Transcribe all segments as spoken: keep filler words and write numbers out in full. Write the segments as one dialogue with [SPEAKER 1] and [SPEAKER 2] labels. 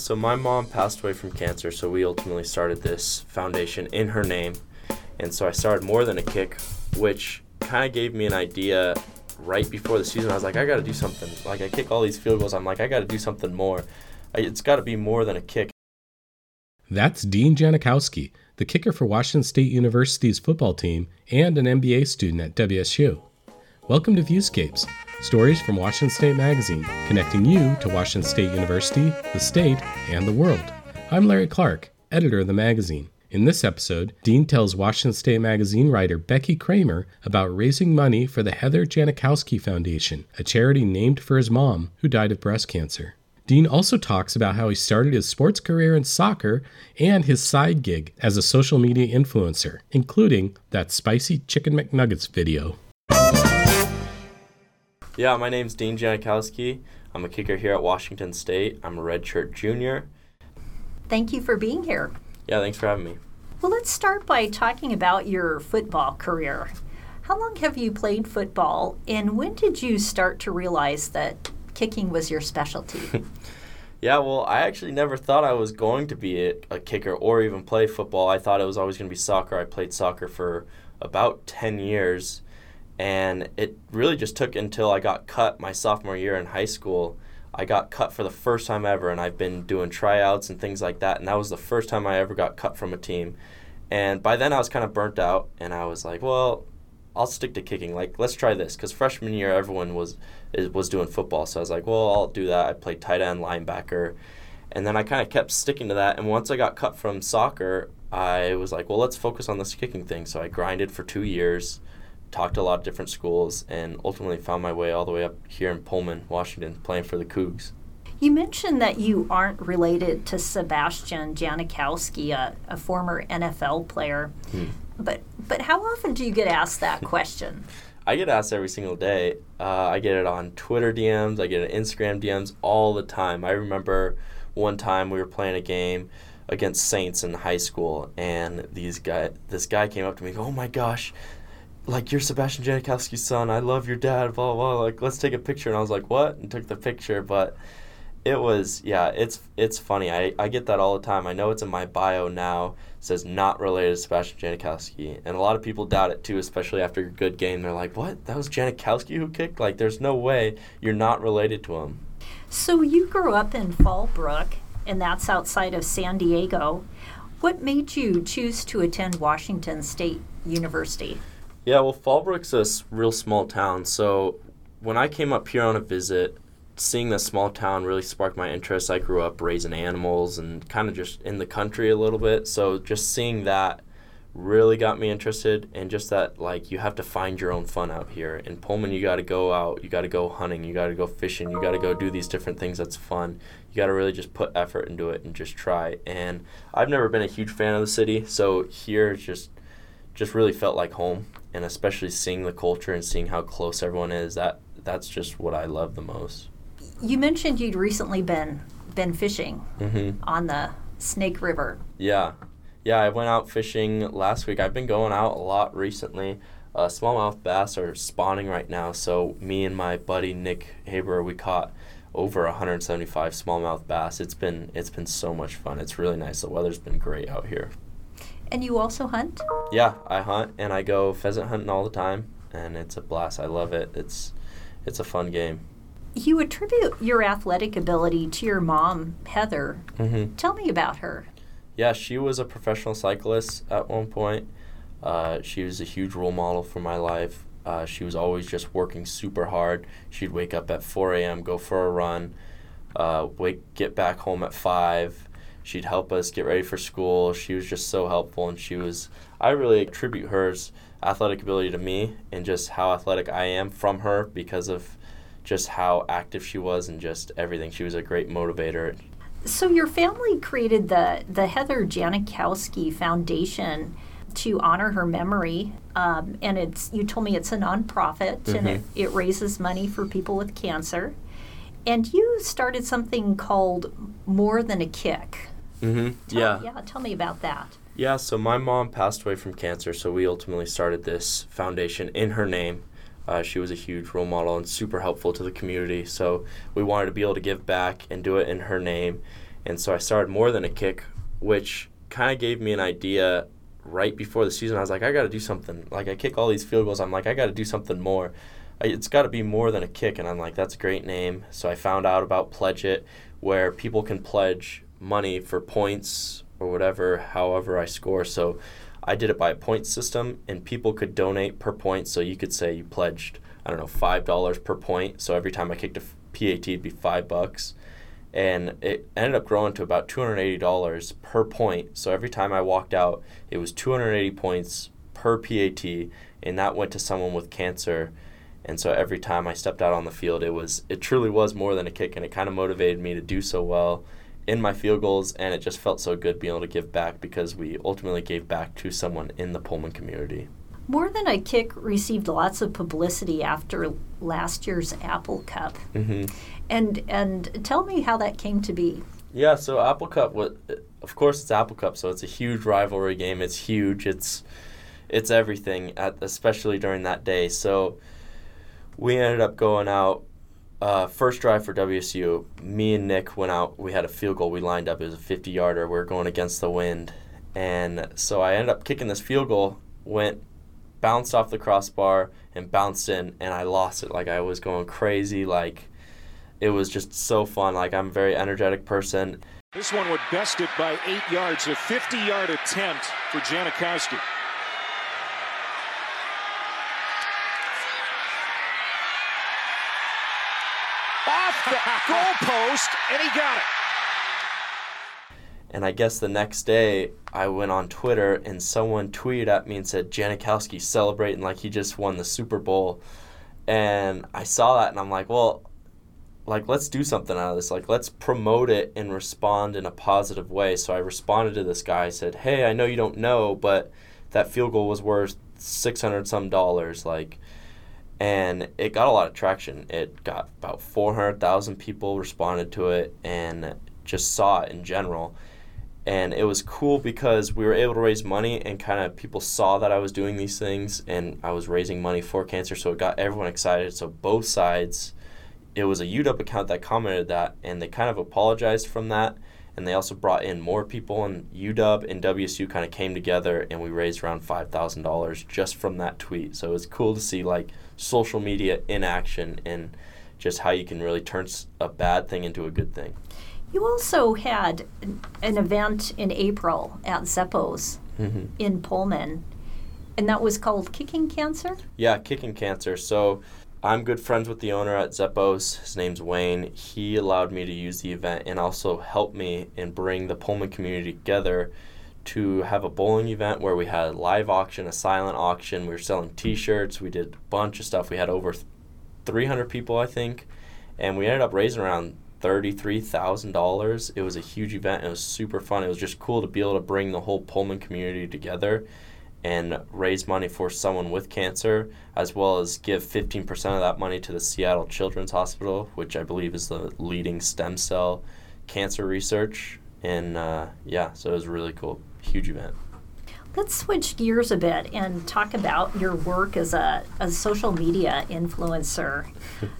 [SPEAKER 1] so my mom passed away from cancer, so we ultimately started this foundation in her name. And so I started More Than a Kick, which kind of gave me an idea right before the season. I was like, I got to do something. Like, I kick all these field goals. I'm like, I got to do something more. It's got to be more than a kick.
[SPEAKER 2] That's Dean Janikowski, the kicker for Washington State University's football team and an M B A student at W S U. Welcome to Viewscapes, stories from Washington State Magazine, connecting you to Washington State University, the state, and the world. I'm Larry Clark, editor of the magazine. In this episode, Dean tells Washington State Magazine writer Becky Kramer about raising money for the Heather Janikowski Foundation, a charity named for his mom, who died of breast cancer. Dean also talks about how he started his sports career in soccer and his side gig as a social media influencer, including that spicy chicken McNuggets video.
[SPEAKER 1] Yeah, my name's Dean Janikowski. I'm a kicker here at Washington State. I'm a redshirt junior.
[SPEAKER 3] Thank you for being here.
[SPEAKER 1] Yeah, thanks for having me.
[SPEAKER 3] Well, let's start by talking about your football career. How long have you played football, and when did you start to realize that kicking was your specialty?
[SPEAKER 1] Yeah, well, I actually never thought I was going to be a, a kicker or even play football. I thought it was always going to be soccer. I played soccer for about ten years, and it really just took until I got cut my sophomore year in high school. I got cut for the first time ever, and I've been doing tryouts and things like that, and that was the first time I ever got cut from a team. And by then I was kind of burnt out, and I was like, well, I'll stick to kicking. Like, let's try this, because freshman year everyone was was doing football, so I was like, well, I'll do that. I played tight end, linebacker, and then I kind of kept sticking to that. And once I got cut from soccer, I was like, well, let's focus on this kicking thing. So I grinded for two years, talked to a lot of different schools, and ultimately found my way all the way up here in Pullman, Washington, playing for the Cougs.
[SPEAKER 3] You mentioned that you aren't related to Sebastian Janikowski, a, a former N F L player. Hmm. But but how often do you get asked that question?
[SPEAKER 1] I get asked every single day. Uh, I get it on Twitter D Ms. I get it Instagram D Ms all the time. I remember one time we were playing a game against Saints in high school, and these guy, this guy came up to me, oh my gosh, like, you're Sebastian Janikowski's son. I love your dad, blah, blah, blah. Like, let's take a picture. And I was like, what? And took the picture. But it was, yeah, it's it's funny. I, I get that all the time. I know it's in my bio now. It says not related to Sebastian Janikowski. And a lot of people doubt it, too, especially after a good game. They're like, what? That was Janikowski who kicked? Like, there's no way you're not related to him.
[SPEAKER 3] So you grew up in Fallbrook, and that's outside of San Diego. What made you choose to attend Washington State University?
[SPEAKER 1] Yeah, well, Fallbrook's a real small town, so when I came up here on a visit, seeing this small town really sparked my interest. I grew up raising animals and kind of just in the country a little bit, so just seeing that really got me interested, and just that, like, you have to find your own fun out here. In Pullman, you got to go out, you got to go hunting, you got to go fishing, you got to go do these different things that's fun. You got to really just put effort into it and just try. And I've never been a huge fan of the city, so here just just really felt like home. And especially seeing the culture and seeing how close everyone is, that that's just what I love the most.
[SPEAKER 3] You mentioned you'd recently been been fishing
[SPEAKER 1] mm-hmm.
[SPEAKER 3] on the Snake River.
[SPEAKER 1] Yeah. Yeah, I went out fishing last week. I've been going out a lot recently. Uh, smallmouth bass are spawning right now, so me and my buddy Nick Haber, we caught over one hundred seventy-five smallmouth bass. It's been it's been so much fun. It's really nice. The weather's been great out here.
[SPEAKER 3] And you also hunt?
[SPEAKER 1] Yeah, I hunt, and I go pheasant hunting all the time, and it's a blast. I love it. It's it's a fun game.
[SPEAKER 3] You attribute your athletic ability to your mom, Heather.
[SPEAKER 1] Mm-hmm.
[SPEAKER 3] Tell me about her.
[SPEAKER 1] Yeah, she was a professional cyclist at one point. Uh, she was a huge role model for my life. Uh, she was always just working super hard. She'd wake up at four a.m., go for a run, uh, wake, get back home at five. She'd help us get ready for school. She was just so helpful, and she was, I really attribute her athletic ability to me and just how athletic I am from her because of just how active she was and just everything. She was a great motivator.
[SPEAKER 3] So your family created the, the Heather Janikowski Foundation to honor her memory, um, and it's you told me it's a nonprofit, mm-hmm. and it, it raises money for people with cancer. And you started something called More Than a Kick.
[SPEAKER 1] Mm-hmm.
[SPEAKER 3] Tell,
[SPEAKER 1] yeah.
[SPEAKER 3] Yeah, tell me about that.
[SPEAKER 1] Yeah, so my mom passed away from cancer, so we ultimately started this foundation in her name. Uh, she was a huge role model and super helpful to the community, so we wanted to be able to give back and do it in her name. And so I started More Than a Kick, which kind of gave me an idea right before the season. I was like, I got to do something. Like, I kick all these field goals. I'm like, I got to do something more. I, it's got to be more than a kick. And I'm like, that's a great name. So I found out about Pledge It, where people can pledge money for points or whatever, however I score. So I did it by a point system, and people could donate per point. So you could say you pledged, I don't know, five dollars per point. So every time I kicked a P A T, it'd be five bucks. And it ended up growing to about two hundred eighty dollars per point. So every time I walked out, it was two hundred eighty points per P A T, and that went to someone with cancer. And so every time I stepped out on the field, it was it truly was more than a kick, and it kind of motivated me to do so well in my field goals, and it just felt so good being able to give back because we ultimately gave back to someone in the Pullman community.
[SPEAKER 3] More Than a Kick received lots of publicity after last year's Apple Cup.
[SPEAKER 1] Mm-hmm.
[SPEAKER 3] And and tell me how that came to be.
[SPEAKER 1] Yeah, so Apple Cup, of course it's Apple Cup, so it's a huge rivalry game. It's huge. It's it's everything, at, especially during that day. So we ended up going out, uh, first drive for W S U. Me and Nick went out. We had a field goal we lined up. It was a fifty-yarder. We were going against the wind. And so I ended up kicking this field goal, went, bounced off the crossbar, and bounced in, and I lost it. Like, I was going crazy. Like, it was just so fun. Like, I'm a very energetic person.
[SPEAKER 4] This one would best it by eight yards, a fifty-yard attempt for Janikowski. Off the goalpost, and he got it.
[SPEAKER 1] And I guess the next day, I went on Twitter, and someone tweeted at me and said, Janikowski celebrating like he just won the Super Bowl. And I saw that, and I'm like, well, like, let's do something out of this. Like, let's promote it and respond in a positive way. So I responded to this guy. I said, hey, I know you don't know, but that field goal was worth six hundred some dollars. Like, and it got a lot of traction. It got about four hundred thousand people responded to it and just saw it in general. And it was cool because we were able to raise money, and kind of people saw that I was doing these things and I was raising money for cancer. So it got everyone excited. So both sides, it was a U W account that commented that, and they kind of apologized from that. And they also brought in more people, and U W and W S U kind of came together, and we raised around five thousand dollars just from that tweet. So it was cool to see, like, social media in action and just how you can really turn a bad thing into a good thing.
[SPEAKER 3] You also had an event in April at Zeppos
[SPEAKER 1] mm-hmm.
[SPEAKER 3] in Pullman, and that was called Kicking Cancer?
[SPEAKER 1] Yeah, Kicking Cancer. So I'm good friends with the owner at Zeppos. His name's Wayne. He allowed me to use the event and also helped me and bring the Pullman community together to have a bowling event where we had a live auction, a silent auction. We were selling T-shirts. We did a bunch of stuff. We had over three hundred people, I think, and we ended up raising around thirty-three thousand dollars. It was a huge event. It was super fun. It was just cool to be able to bring the whole Pullman community together and raise money for someone with cancer, as well as give fifteen percent of that money to the Seattle Children's Hospital, which I believe is the leading stem cell cancer research. And uh, yeah, so it was really cool. Huge event.
[SPEAKER 3] Let's switch gears a bit and talk about your work as a, a social media influencer.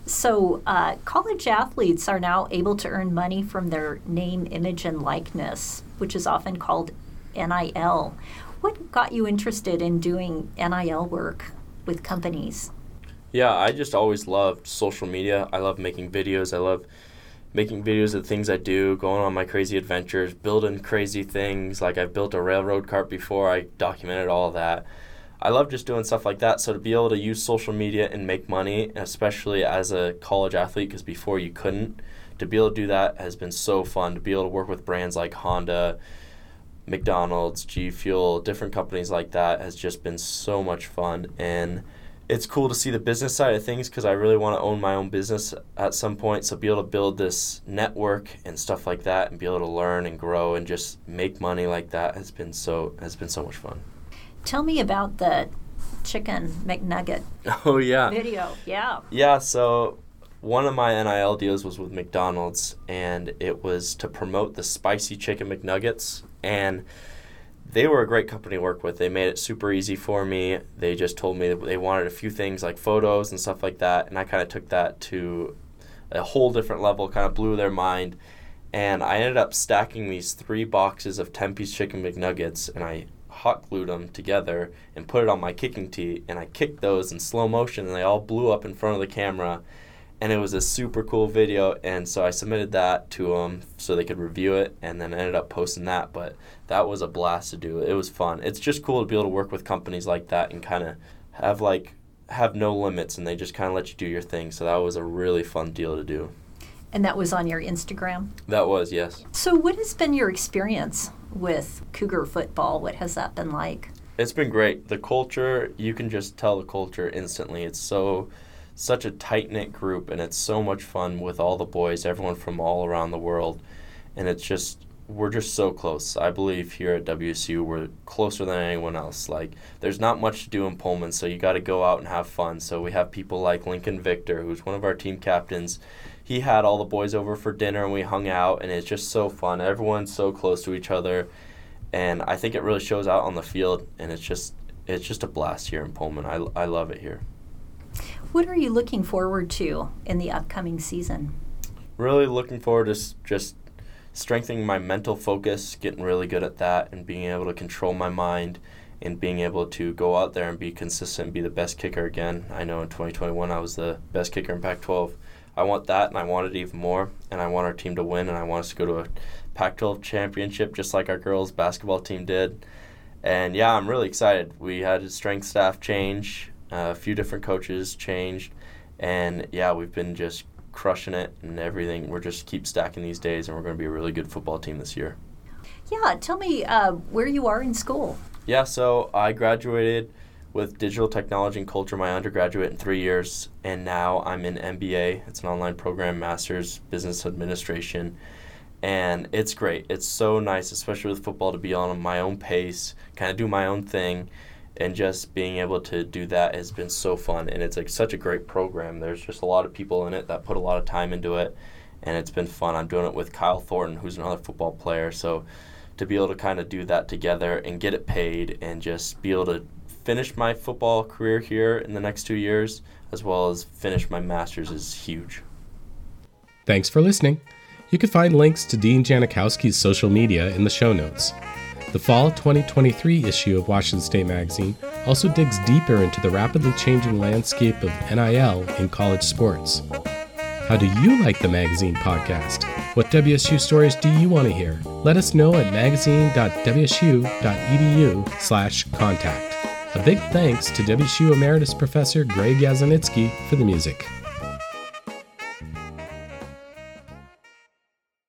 [SPEAKER 3] So uh, college athletes are now able to earn money from their name, image, and likeness, which is often called N I L. What got you interested in doing N I L work with companies?
[SPEAKER 1] Yeah, I just always loved social media. I love making videos. I love making videos of the things I do, going on my crazy adventures, building crazy things. Like, I've built a railroad cart before. I documented all of that. I love just doing stuff like that. So to be able to use social media and make money, especially as a college athlete, because before you couldn't, to be able to do that has been so fun. To be able to work with brands like Honda, McDonald's, G Fuel, different companies like that has just been so much fun. And it's cool to see the business side of things because I really want to own my own business at some point. So be able to build this network and stuff like that and be able to learn and grow and just make money like that has been so has been so much fun.
[SPEAKER 3] Tell me about the chicken McNugget
[SPEAKER 1] oh, yeah.
[SPEAKER 3] video. Yeah.
[SPEAKER 1] Yeah, so one of my N I L deals was with McDonald's, and it was to promote the spicy chicken McNuggets. And they were a great company to work with. They made it super easy for me. They just told me that they wanted a few things like photos and stuff like that, and I kind of took that to a whole different level, kind of blew their mind. And I ended up stacking these three boxes of ten-piece chicken McNuggets, and I hot glued them together and put it on my kicking tee, and I kicked those in slow motion, and they all blew up in front of the camera. And it was a super cool video, and so I submitted that to them so they could review it, and then ended up posting that. But that was a blast to do. It was fun. It's just cool to be able to work with companies like that and kind of have like have no limits, and they just kind of let you do your thing. So that was a really fun deal to do.
[SPEAKER 3] And that was on your Instagram?
[SPEAKER 1] That was, yes.
[SPEAKER 3] So what has been your experience with Cougar football? What has that been like?
[SPEAKER 1] It's been great. The culture, you can just tell the culture instantly. It's so... such a tight-knit group, and it's so much fun with all the boys, everyone from all around the world. And it's just, we're just so close. I believe here at W S U we're closer than anyone else. Like, there's not much to do in Pullman, so you got to go out and have fun. So we have people like Lincoln Victor, who's one of our team captains. He had all the boys over for dinner, and we hung out, and it's just so fun. Everyone's so close to each other, and I think it really shows out on the field, and it's just it's just a blast here in Pullman. I, I love it here.
[SPEAKER 3] What are you looking forward to in the upcoming season?
[SPEAKER 1] Really looking forward to s- just strengthening my mental focus, getting really good at that, and being able to control my mind and being able to go out there and be consistent and be the best kicker again. I know in twenty twenty-one I was the best kicker in Pac twelve. I want that, and I want it even more, and I want our team to win, and I want us to go to a Pac twelve championship just like our girls' basketball team did. And, yeah, I'm really excited. We had a strength staff change. Uh, a few different coaches changed, and yeah, we've been just crushing it and everything. We're just keep stacking these days, and we're going to be a really good football team this year.
[SPEAKER 3] Yeah, tell me uh, where you are in school.
[SPEAKER 1] Yeah, so I graduated with digital technology and culture, my undergraduate, in three years, and now I'm in M B A. It's an online program, Master's Business Administration, and it's great. It's so nice, especially with football, to be on my own pace, kind of do my own thing. And just being able to do that has been so fun, and it's like such a great program. There's just a lot of people in it that put a lot of time into it, and it's been fun. I'm doing it with Kyle Thornton, who's another football player, so to be able to kind of do that together and get it paid and just be able to finish my football career here in the next two years as well as finish my master's is huge.
[SPEAKER 2] Thanks for listening. You can find links to Dean Janikowski's social media in the show notes. The fall twenty twenty-three issue of Washington State Magazine also digs deeper into the rapidly changing landscape of N I L in college sports. How do you like the magazine podcast? What W S U stories do you want to hear? Let us know at magazine dot w s u dot e d u slash contact. A big thanks to W S U Emeritus Professor Greg Yazanitsky for the music.